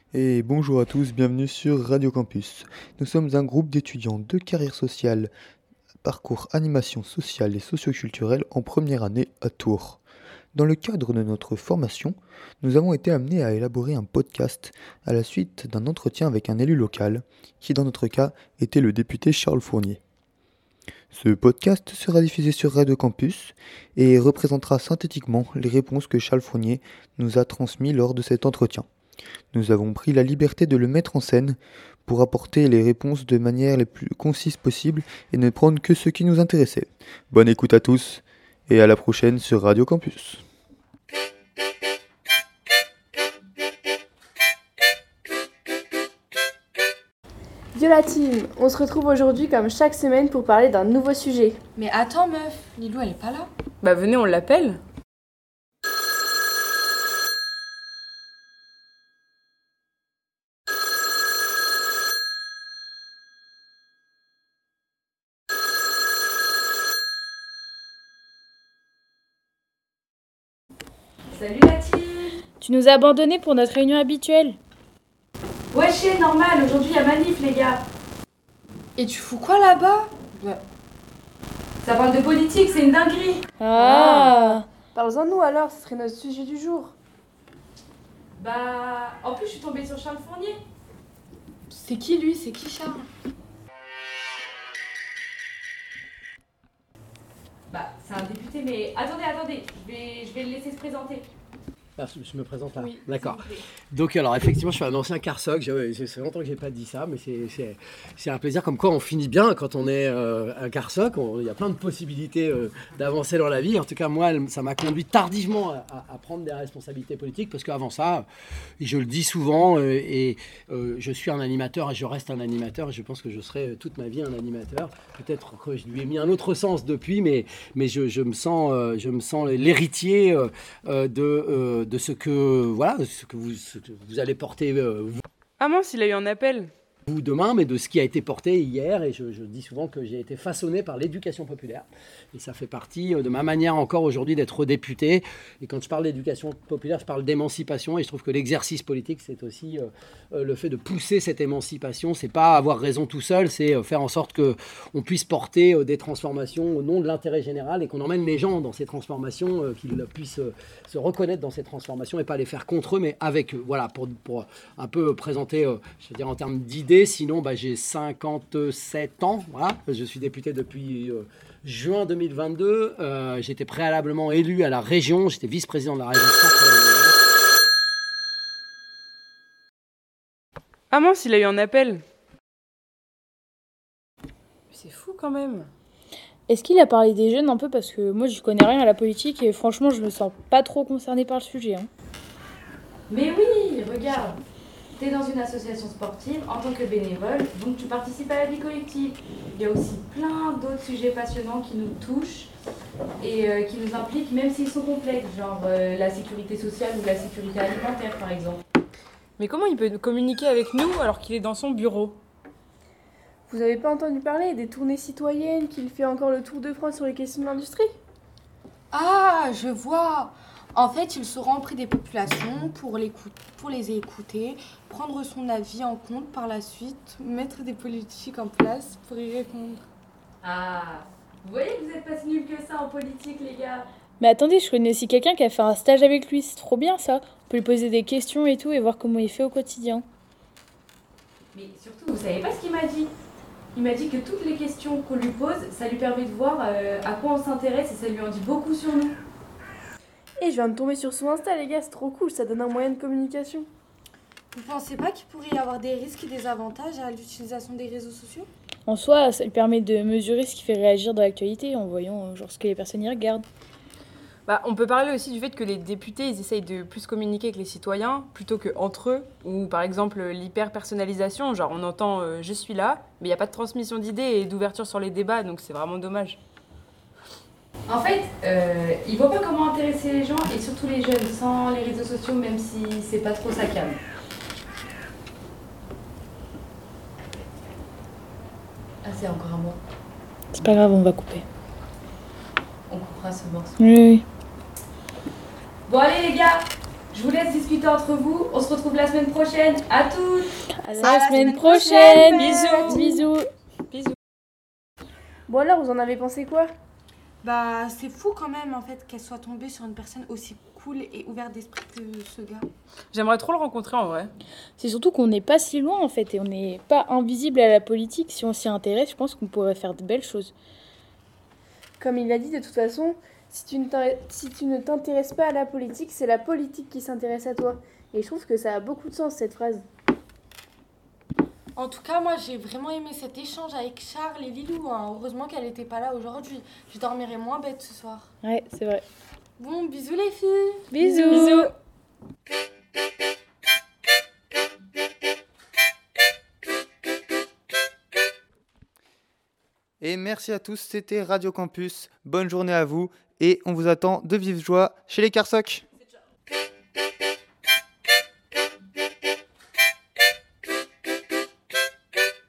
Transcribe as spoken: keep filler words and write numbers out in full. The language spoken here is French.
Et bonjour à tous, bienvenue sur Radio Campus. Nous sommes un groupe d'étudiants de carrière sociale, parcours animation sociale et socioculturelle en première année à Tours. Dans le cadre de notre formation, nous avons été amenés à élaborer un podcast à la suite d'un entretien avec un élu local, qui dans notre cas était le député Charles Fournier. Ce podcast sera diffusé sur Radio Campus et représentera synthétiquement les réponses que Charles Fournier nous a transmises lors de cet entretien. Nous avons pris la liberté de le mettre en scène pour apporter les réponses de manière les plus concise possible et ne prendre que ce qui nous intéressait. Bonne écoute à tous et à la prochaine sur Radio Campus. Yo team, on se retrouve aujourd'hui comme chaque semaine pour parler d'un nouveau sujet. Mais attends meuf, Lilou elle est pas là. Bah venez, on l'appelle. Salut la team. Tu nous as abandonnés pour notre réunion habituelle. Ouais c'est normal, aujourd'hui y'a manif les gars. Et tu fous quoi là-bas? Ouais. Ça parle de politique, c'est une dinguerie. Ah, ah. Parlons-en nous alors, ce serait notre sujet du jour. Bah, en plus je suis tombée sur Charles Fournier. C'est qui lui? C'est qui Charles? Bah, c'est un député, mais attendez, attendez, je vais, je vais le laisser se présenter. Ah, je me présente là. Oui, D'accord. Donc alors effectivement je suis un ancien carsoc, c'est longtemps que j'ai pas dit ça, mais c'est un plaisir comme quoi on finit bien quand on est euh, un carsoc, il y a plein de possibilités euh, d'avancer dans la vie. En tout cas moi ça m'a conduit tardivement à, à, à prendre des responsabilités politiques parce qu'avant ça, je le dis souvent, euh, et euh, je suis un animateur et je reste un animateur et je pense que je serai toute ma vie un animateur. Peut-être que je lui ai mis un autre sens depuis, mais, mais je, je me sens, euh, je me sens l'héritier euh, de... Euh, de ce que, voilà, ce que, vous, ce que vous allez porter euh, vous. Ah mince, il a eu un appel. Vous demain, mais de ce qui a été porté hier, et je, je dis souvent que j'ai été façonné par l'éducation populaire, et ça fait partie de ma manière encore aujourd'hui d'être député, et quand je parle d'éducation populaire, je parle d'émancipation, et je trouve que l'exercice politique, c'est aussi euh, le fait de pousser cette émancipation, c'est pas avoir raison tout seul, c'est faire en sorte qu'on puisse porter euh, des transformations au nom de l'intérêt général, et qu'on emmène les gens dans ces transformations, euh, qu'ils puissent euh, se reconnaître dans ces transformations, et pas les faire contre eux, mais avec eux, voilà, pour, pour un peu présenter, euh, je veux dire en termes d'idées. Sinon, bah, j'ai cinquante-sept ans. Voilà. Je suis député depuis euh, juin deux mille vingt-deux. Euh, j'étais préalablement élu à la région. J'étais vice-président de la région Centre. Ah mince, il a eu un appel. C'est fou quand même. Est-ce qu'il a parlé des jeunes un peu? Parce que moi, je connais rien à la politique et franchement, je me sens pas trop concernée par le sujet. Hein. Mais oui, regarde. Tu es dans une association sportive en tant que bénévole, donc tu participes à la vie collective. Il y a aussi plein d'autres sujets passionnants qui nous touchent et euh, qui nous impliquent, même s'ils sont complexes, genre euh, la sécurité sociale ou la sécurité alimentaire par exemple. Mais comment il peut communiquer avec nous alors qu'il est dans son bureau? Vous avez pas entendu parler des tournées citoyennes qu'il fait encore le tour de France sur les questions de l'industrie? Ah, je vois. En fait, il se rend auprès des populations pour, pour les écouter, prendre son avis en compte par la suite, mettre des politiques en place pour y répondre. Ah, vous voyez que vous n'êtes pas si nuls que ça en politique, les gars. Mais attendez, je connais aussi quelqu'un qui a fait un stage avec lui, c'est trop bien ça. On peut lui poser des questions et tout et voir comment il fait au quotidien. Mais surtout, vous savez pas ce qu'il m'a dit? Il m'a dit que toutes les questions qu'on lui pose, ça lui permet de voir euh, à quoi on s'intéresse et ça lui en dit beaucoup sur nous. Et je viens de tomber sur son Insta, les gars, c'est trop cool, ça donne un moyen de communication. Vous pensez pas qu'il pourrait y avoir des risques et des avantages à l'utilisation des réseaux sociaux? En soi, ça lui permet de mesurer ce qui fait réagir dans l'actualité en voyant genre, ce que les personnes y regardent. Bah, on peut parler aussi du fait que les députés, ils essayent de plus communiquer avec les citoyens plutôt qu'entre eux. Ou par exemple l'hyper-personnalisation, genre on entend euh, « je suis là », mais il n'y a pas de transmission d'idées et d'ouverture sur les débats, donc c'est vraiment dommage. En fait, euh, il voit pas comment intéresser les gens et surtout les jeunes sans les réseaux sociaux, même si c'est pas trop sa came. Ah, c'est encore un mot. C'est pas grave, on va couper. On coupera ce morceau. Oui, oui. Bon allez les gars, je Je vous laisse discuter entre vous. On se retrouve la semaine prochaine. À toutes. À la, À la semaine semaine prochaine. prochaine. Bisous. Bisous. Bisous. Bon alors, vous en avez pensé quoi? Bah, c'est fou quand même en fait qu'elle soit tombée sur une personne aussi cool et ouverte d'esprit que ce gars. J'aimerais trop le rencontrer en vrai. C'est surtout qu'on n'est pas si loin en fait et on n'est pas invisible à la politique. Si on s'y intéresse, je pense qu'on pourrait faire de belles choses. Comme il l'a dit, de toute façon, si tu ne t'in- si tu ne t'intéresses pas à la politique, c'est la politique qui s'intéresse à toi. Et je trouve que ça a beaucoup de sens, cette phrase. En tout cas, moi j'ai vraiment aimé cet échange avec Charles et Lilou. hein. Heureusement qu'elle n'était pas là aujourd'hui. Je dormirai moins bête ce soir. Ouais, c'est vrai. Bon, bisous les filles. Bisous. Bisous. Et merci à tous, c'était Radio Campus. Bonne journée à vous et on vous attend de vive joie chez les Carsoc.